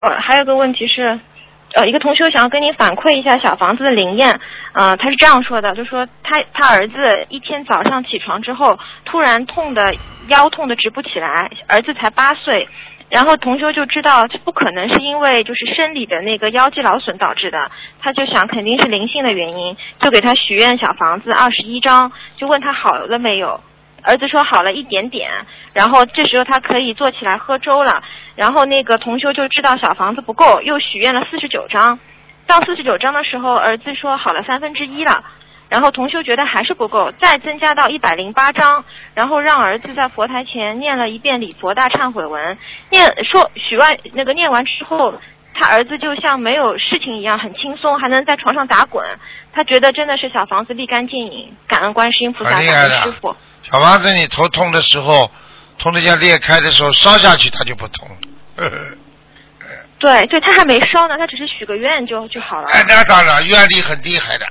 还有个问题是，一个同学想要跟你反馈一下小房子的灵验。他是这样说的，就说他儿子一天早上起床之后，突然腰痛的直不起来，儿子才8岁。然后同修就知道这不可能是因为就是生理的那个腰肌劳损导致的，他就想肯定是灵性的原因，就给他许愿小房子21张，就问他好了没有。儿子说好了一点点，然后这时候他可以坐起来喝粥了。然后那个同修就知道小房子不够，又许愿了49张。到49张的时候，儿子说好了1/3了。然后同修觉得还是不够，再增加到108张，然后让儿子在佛台前念了一遍礼佛大忏悔文，念完之后，他儿子就像没有事情一样，很轻松，还能在床上打滚。他觉得真的是小房子立竿见影，感恩观世音菩萨，感恩师父。 小房子你头痛的时候，痛得像裂开的时候，烧下去它就不痛。 对，他还没烧呢，他只是许个愿就好了。 那当然，愿力很厉害的。